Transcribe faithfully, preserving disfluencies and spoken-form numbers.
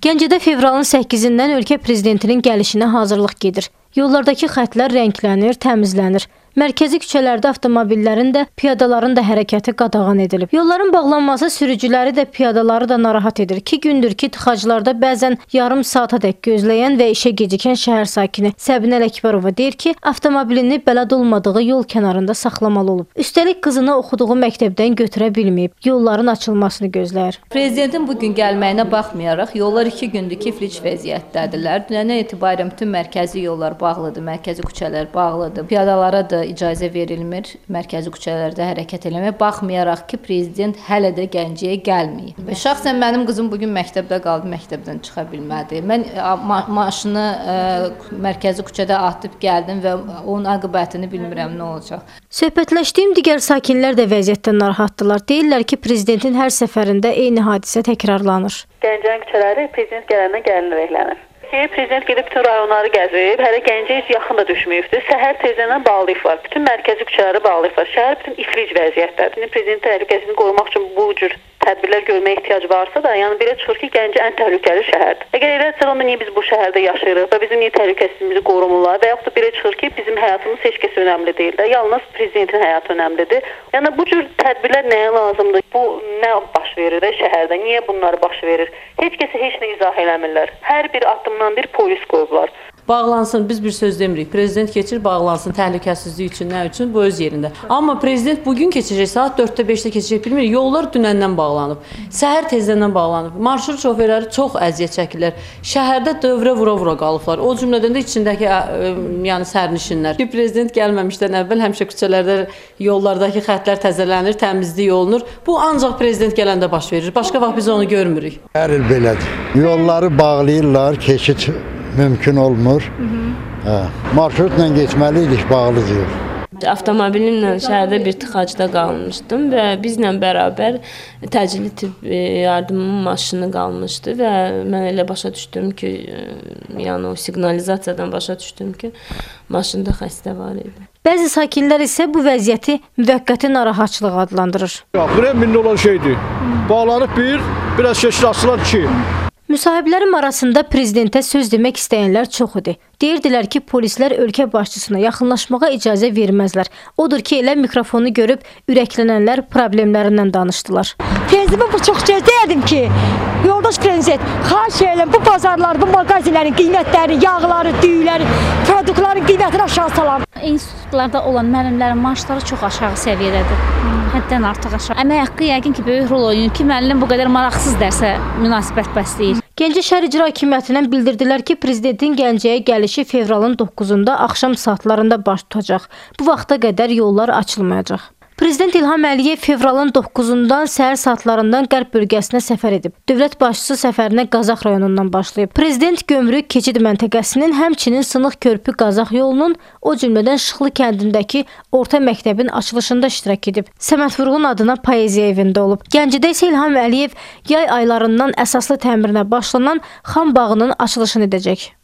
Gəncədə fevralın səkkizindən ölkə prezidentinin gəlişinə hazırlıq gedir. Yollardakı xətlər rənglənir, təmizlənir. Mərkəzi küçələrdə avtomobillərin də, piyadaların da hərəkəti qadağan edilib. Yolların bağlanması sürücüləri də, piyadaları da narahat edir. İki gündür ki, tıxaclarda bəzən yarım saata dək gözləyən və işə gecikən şəhər sakini Səbinə Ələkbərova deyir ki, avtomobilini bələd olmadığı yol kənarında saxlamalı olub. Üstəlik qızını oxuduğu məktəbdən götürə bilməyib, yolların açılmasını gözləyir. Prezidentin bugün gəlməyinə baxmayaraq, yollar iki gündür ki, flic vəziyyətdədirlər. Dünəndən etibarən bütün mərkəzi yollar bağlıdır, mərkəzi küçələr bağlıdır. Piyadalara da icazə verilmir mərkəzi küçələrdə hərəkət eləməyə, baxmayaraq ki, prezident hələ də Gəncəyə gəlməyib. Və şəxsən mənim qızım bugün məktəbdə qaldı, məktəbdən çıxa bilmədi. Mən ma maşını ə, mərkəzi küçədə atıb gəldim və onun aqibətini bilmirəm nə olacaq. Söhbətləşdiyim digər sakinlər də vəziyyətdən narahatdılar. Deyirlər ki, prezidentin hər səfərində eyni hadisə təkrarlanır. Gəncənin küçələri prezident gələndən gəlin rəhlənir. Prezident gedib bütün rayonları gəzib, hələ Gəncəyə heç yaxın da düşməyibdir. Səhər tezdən bağlayıblar. Bütün mərkəzi küçələri bağlayıblar. Şəhər bütün iflic vəziyyətdədir. Prezident təhlükəsini qorumaq üçün bu cür tədbirlər görməyə ehtiyac varsa da, yəni belə çıxır ki, Gəncə ən təhlükəli şəhərdir. Əgər elədirsə, onda niyə biz bu şəhərdə yaşayırıq və bizim niyə təhlükəsizliyimizi qorumurlar və yaxud da belə çıxır ki, bizim həyatımız heç kəs önəmli deyil də, yalnız prezidentin həyatı önəmlidir. Yəni bu cür tədbirlər nəyə lazımdır? Bu nə baş verir də şəhərdə? Niyə bunlar baş verir? Heç kəsə heç nə izah eləmirlər. Hər bir addımdan bir polis qoyublar. Bağlansın, biz bir söz demirik. Prezident keçir, bağlansın təhlükəsizlik üçün, nə üçün? Bu öz yerində. Amma prezident bugün keçəcək, saat dörddə beşdə keçəcək, bilmirik. Yollar dünəndən bağlanıb. Səhər tezdən bağlanıb. Marşrut şoferləri çox əziyyət çəkirlər. Şəhərdə dövrə vura-vura qalıblar. O cümlədən də içindəki ə, ə, yəni sərnişinlər. Ki, prezident gəlməmişdən əvvəl həmişə küçələrdə, yollardakı xətlər təzələnir, təmizlik olunur. Bu ancaq prezident gələndə baş verir. Başqa vaxt biz onu görmürük. Hər il belədir. Yolları bağlayırlar, keçid mümkün olmur. Hə, marşrutla keçməliydik, bağlı deyil. Avtomobilimlə şəhərdə bir tıxacda qalmışdım və bizlə bərabər təcili tibb yardımı maşını qalmışdı və mən elə başa düşdüm ki, yəni o siqnalizasiyadan başa düşdüm ki, maşında xəstə var idi. Bəzi sakinlər isə bu vəziyyəti müvəqqəti narahatçılıq adlandırır. Bremində olan şeydir. Bağlanıb bir, biraz keçir açılan iki. Müsahiblərim arasında prezidentə söz demək istəyənlər çox idi. Deyirdilər ki, polislər ölkə başçısına yaxınlaşmağa icazə verməzlər. Odur ki, elə mikrofonu görüb ürəklənənlər problemlərindən danışdılar. Prezidentə bu çox göz deyirdim ki, yoldaş prezident, xahiş edirəm bu bazarlar, bu mağazaların qiymətləri, yağları, düyüləri, produktların qiymətini aşağı salam. İnstitutlarda olan müəllimlərin maaşları çox aşağı səviyyədədir. Həddən artıq aşağı. Əmək haqqı yəqin ki, böyük rol oynayır ki, müəllim bu qədər maraqsız dərsə münasibət bəsləyir. Gəncə şəhər icra hakimiyyətindən bildirdilər ki, prezidentin Gəncəyə gəlişi fevralın doqquzunda axşam saatlarında baş tutacaq. Bu vaxta qədər yollar açılmayacaq. Prezident İlham Əliyev fevralın doqquzundan səhər saatlarından qərb bölgəsinə səfər edib. Dövlət başçısı səfərinə Qazax rayonundan başlayıb. Prezident Gömrük keçid məntəqəsinin, həmçinin Sınıq körpü Qazax yolunun, o cümlədən Şıxlı kəndindəki orta məktəbin açılışında iştirak edib. Səməd Vurğun adına poeziya evində olub. Gəncədə isə İlham Əliyev yay aylarından əsaslı təmirinə başlanan Xan bağının açılışını edəcək.